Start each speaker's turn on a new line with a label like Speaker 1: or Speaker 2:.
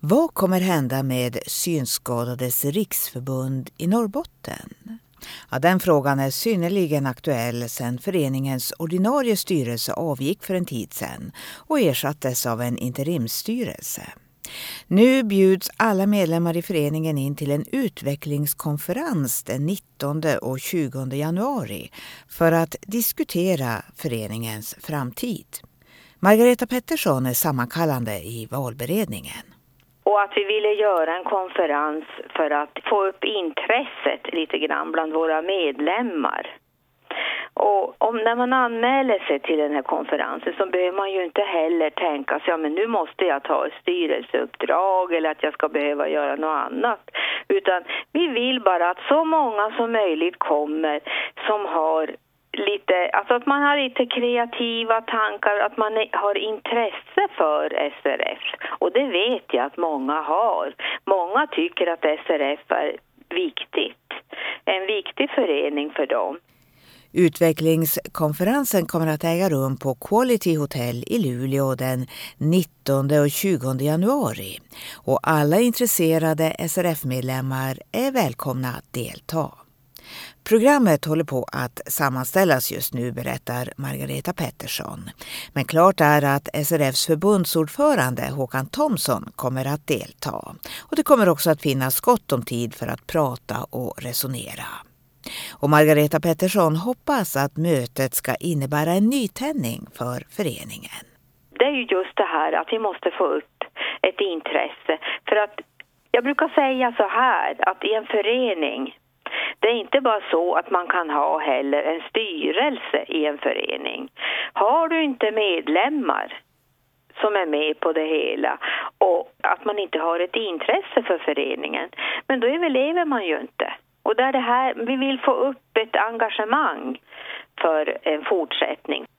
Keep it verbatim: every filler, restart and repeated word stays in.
Speaker 1: Vad kommer hända med Synskadades riksförbund i Norrbotten? Ja, den frågan är synnerligen aktuell sedan föreningens ordinarie styrelse avgick för en tid sedan och ersattes av en interimstyrelse. Nu bjuds alla medlemmar i föreningen in till en utvecklingskonferens den nittonde och tjugonde januari för att diskutera föreningens framtid. Margareta Pettersson är sammankallande i valberedningen.
Speaker 2: Och att vi ville göra en konferens för att få upp intresset lite grann bland våra medlemmar. Och om när man anmäler sig till den här konferensen så behöver man ju inte heller tänka sig, ja men nu måste jag ta ett styrelseuppdrag eller att jag ska behöva göra något annat. Utan vi vill bara att så många som möjligt kommer som har lite, alltså att man har lite kreativa tankar, att man har intresse för S R F. Och det vet jag att många har. Många tycker att S R F är viktigt. En viktig förening för dem.
Speaker 1: Utvecklingskonferensen kommer att äga rum på Quality Hotel i Luleå den nittonde och tjugonde januari. Och alla intresserade S R F-medlemmar är välkomna att delta. Programmet håller på att sammanställas just nu, berättar Margareta Pettersson. Men klart är att S R F:s förbundsordförande Håkan Thomsson kommer att delta. Och det kommer också att finnas gott om tid för att prata och resonera. Och Margareta Pettersson hoppas att mötet ska innebära en nytändning för föreningen.
Speaker 2: Det är ju just det här att vi måste få upp ett intresse. För att jag brukar säga så här, att i en förening, det är inte bara så att man kan ha heller en styrelse i en förening. Har du inte medlemmar som är med på det hela och att man inte har ett intresse för föreningen, men då överlever man ju inte. Och där det här, vi vill få upp ett engagemang för en fortsättning.